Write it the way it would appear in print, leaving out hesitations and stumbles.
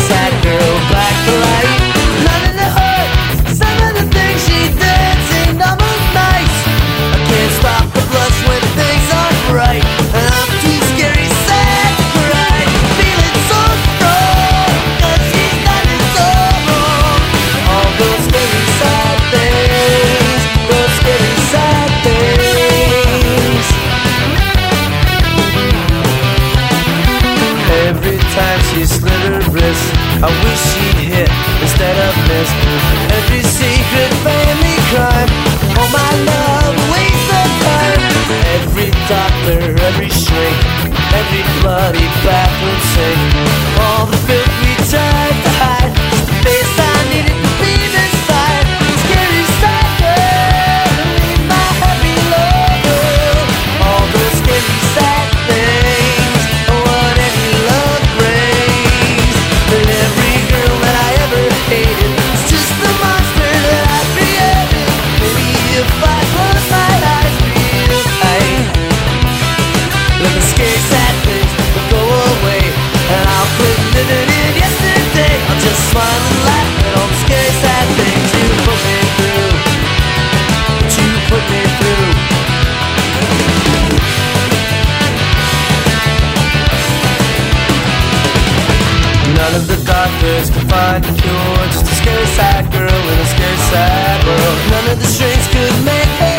sad girl, black to light. None of the hurt, some of the things she did seemed almost nice. I can't stop the blush when things aren't right, and I'm too scary sad to cry. Feeling so strong, 'cause she's done it so wrong. All those scary sad things, those scary sad things. Every time she slid her wrist, I wish she'd hit instead of missed. Every secret family crime, oh my love, waste of time. Every doctor, every shrink, every bloody bathroom sink, all the filth we tried to hide, just the face I needed to be beside. Scary sad girl, leave my happy lover. All those scary sad things, what any love brings. But every girl that I ever hated is just the monster that I created. Maybe if I close my eyes real tight, then the scary sad things will go away, and I'll quit living in yesterday. I'll just smile and laugh at all the scary sad things you put me through, that you put me through. None of the doctors could find a cure, just a scary sad girl in a scary sad world. None of the strings could make her